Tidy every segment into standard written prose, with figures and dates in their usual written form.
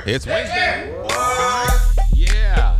It's Wednesday. Yeah.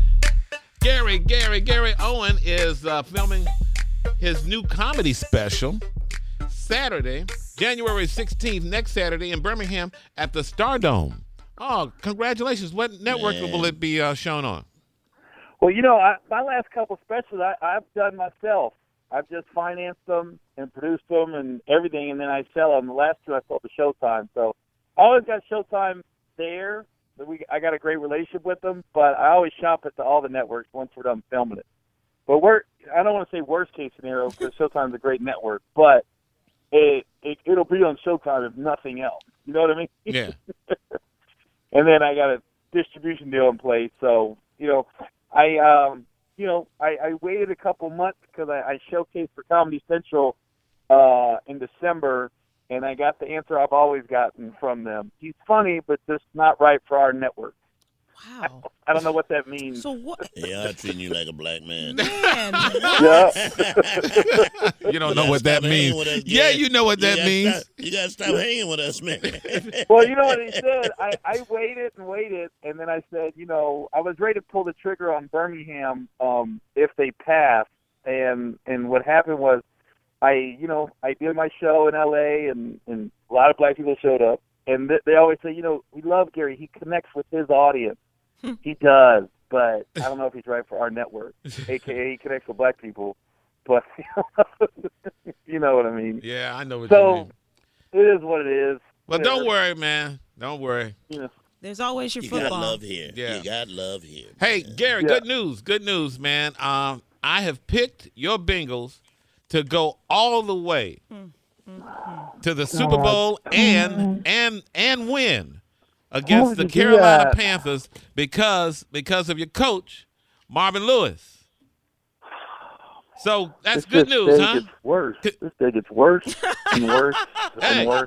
Gary Owen is filming his new comedy special Saturday, January 16th, next Saturday in Birmingham at the Stardome. Oh, congratulations. What network will it be shown on? Well, my last couple specials I've done myself. I've just financed them and produced them and everything, and then I sell them. The last two I sold to Showtime. So I always got Showtime there. I got a great relationship with them, but I always shop at all the networks once we're done filming it. But I don't want to say worst case scenario because Showtime's a great network, but it'll be on Showtime if nothing else. You know what I mean? Yeah. And then I got a distribution deal in place, so I waited a couple months because I showcased for Comedy Central in December, and I got the answer I've always gotten from them. He's funny, but just not right for our network. Wow. I don't know what that means. So what? Yeah, I'm treating you like a black man. Yeah. You don't know what that means. Yeah, you know what that means. You got to stop hanging with us, man. Well, you know what he said? I waited, and then I said, I was ready to pull the trigger on Birmingham if they passed. And what happened was I did my show in L.A., and a lot of black people showed up. And they always say, we love Gary. He connects with his audience. He does, but I don't know if he's right for our network, a.k.a. he connects with black people. But you know what I mean. Yeah, I know what you mean. So it is what it is. Well, don't worry, man. Don't worry. There's always your you football. got love here. Yeah. You got love here. Hey, Gary, good news, man. I have picked your Bengals to go all the way to the Super Bowl and win against the Carolina Panthers because of your coach, Marvin Lewis. So that's good news, huh? Gets worse. This day gets worse and worse and worse.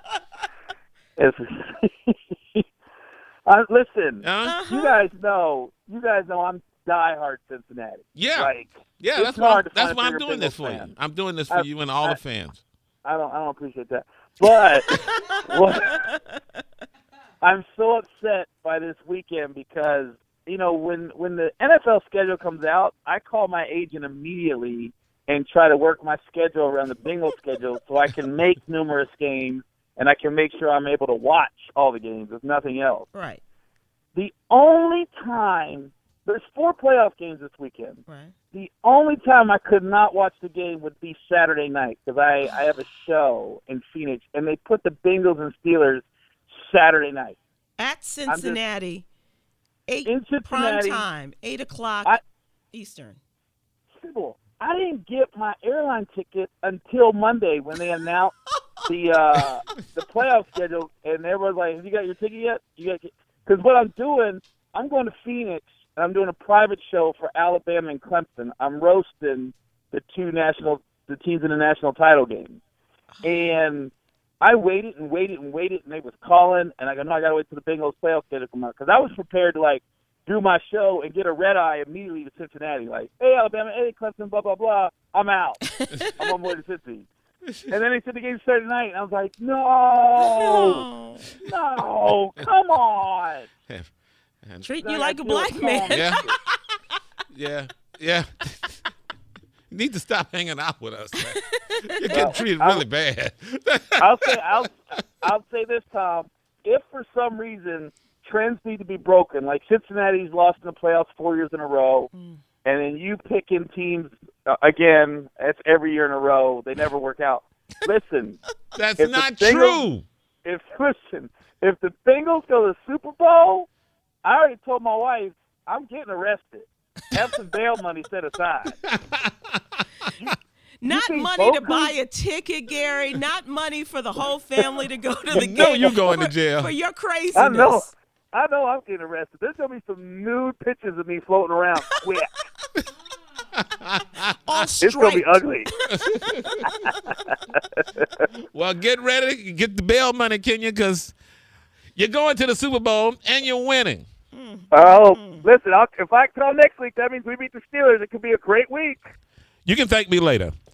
Listen, you guys know I'm diehard Cincinnati. Yeah, yeah. That's why I'm doing this for you. I'm doing this for you and all the fans. I don't appreciate that, but I'm so upset by this weekend because when the NFL schedule comes out, I call my agent immediately and try to work my schedule around the Bengals schedule so I can make numerous games and I can make sure I'm able to watch all the games, if nothing else. Right. The only time there's 4 playoff games this weekend. Right. The only time I could not watch the game would be Saturday night because I have a show in Phoenix, and they put the Bengals and Steelers Saturday night. At Cincinnati, prime time, 8 o'clock Eastern. Simple. I didn't get my airline ticket until Monday when they announced the playoff schedule, and everyone's like, "Have you got your ticket yet?" Because what I'm doing, I'm going to Phoenix. I'm doing a private show for Alabama and Clemson. I'm roasting the teams in the national title game. And I waited, and they was calling, and I go, no, I got to wait till the Bengals playoff schedule come out. Because I was prepared to, do my show and get a red eye immediately to Cincinnati. Hey, Alabama, hey, Clemson, blah, blah, blah. I'm out. I'm on board to Cincy. And then they said the game started tonight, and I was like, no, come on. Treating you like a black man. Yeah. You need to stop hanging out with us, man. You're getting treated really bad. I'll say this, Tom. If for some reason trends need to be broken, like Cincinnati's lost in the playoffs 4 years in a row, and then you pick in teams again, that's every year in a row, they never work out. Listen. That's not true. If the Bengals go to the Super Bowl, I already told my wife, I'm getting arrested. Have some bail money set aside. Not money to buy a ticket, Gary. Not money for the whole family to go to the game. No, you're going to jail. For your craziness. I know I'm getting arrested. There's going to be some nude pictures of me floating around quick. It's going to be ugly. Well, get ready. Get the bail money, Kenya, because you're going to the Super Bowl and you're winning. Oh, listen, if I call next week, that means we beat the Steelers. It could be a great week. You can thank me later.